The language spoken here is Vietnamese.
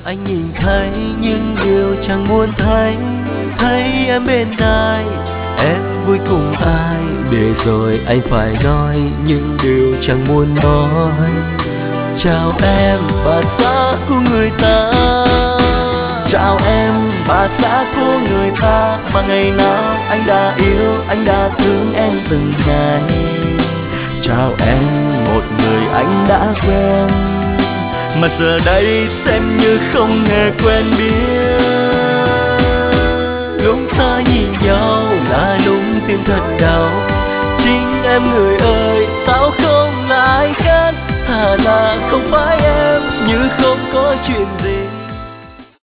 Anh nhìn thấy những điều chẳng muốn thấy, thấy em bên ai, em vui cùng ai, để rồi anh phải nói những điều chẳng muốn nói. Chào em bà xã của người ta, chào em bà xã của người ta, mà ngày nào anh đã yêu, anh đã thương em từng ngày. Chào em một người anh đã quen, mà giờ đây xem như không hề quen biết. Lúc ta nhìn nhau là lúc tim thật đau, chính em người ơi sao không là ai khác, thà là không phải em, như không có chuyện gì.